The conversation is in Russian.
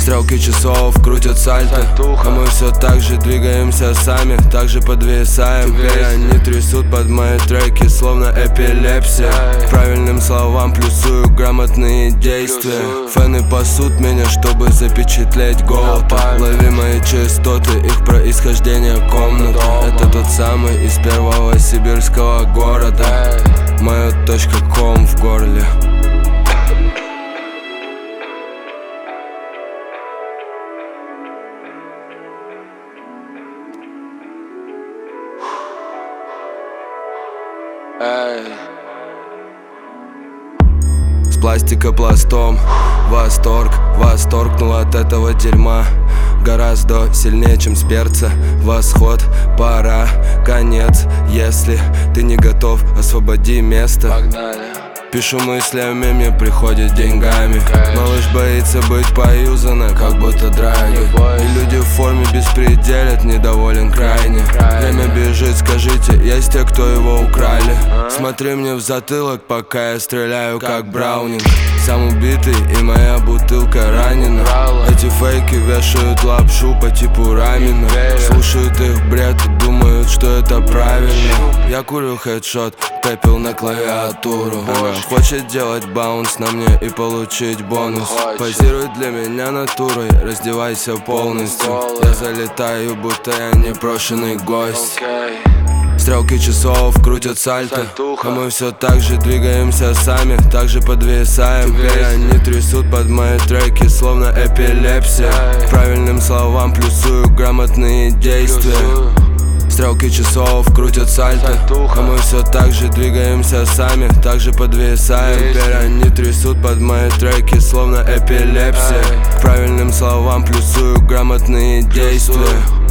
Стрелки часов крутят сальто, а мы все так же двигаемся сами, так же подвисаем. Они трясут под мои треки, словно эпилепсия. К правильным словам плюсую грамотные действия. Фэны пасут меня, чтобы запечатлеть голод. Лови мои частоты, их происхождение комната. Это тот самый из первого сибирского города. Моя точка ком в горле. С пластикопластом восторгнул от этого дерьма. Гораздо сильнее, чем с перца. Восход, пора, конец. Если ты не готов, освободи место. Погнали. Пишу мыслями, мне приходит деньгами. Малыш боится быть поюзана, как будто драйви. И люди в форме беспределят, недоволен крайне. Время бежит, скажите, есть те, кто его украли? Смотри мне в затылок, пока я стреляю, как Браунинг. Сам убитый и моя бутылка ранена. Эти фейки вешают лапшу по типу рамена. Слушают их бред и думают, что это правильно. Я курю хедшот, пепел на клавиатуру. Она хочет делать баунс на мне и получить бонус. Позируй для меня натурой, раздевайся полностью. Я залетаю, будто я непрошенный гость. Стрелки часов крутят сальто, а мы все так же двигаемся сами, так же подвисаем. Они трясут под мои треки, словно эпилепсия. К правильным словам плюсую грамотные действия. Стрелки часов крутят сальто, а мы все так же двигаемся сами, так же подвисаем. Они трясут под мои треки, словно эпилепсия. К правильным словам плюсую грамотные действия.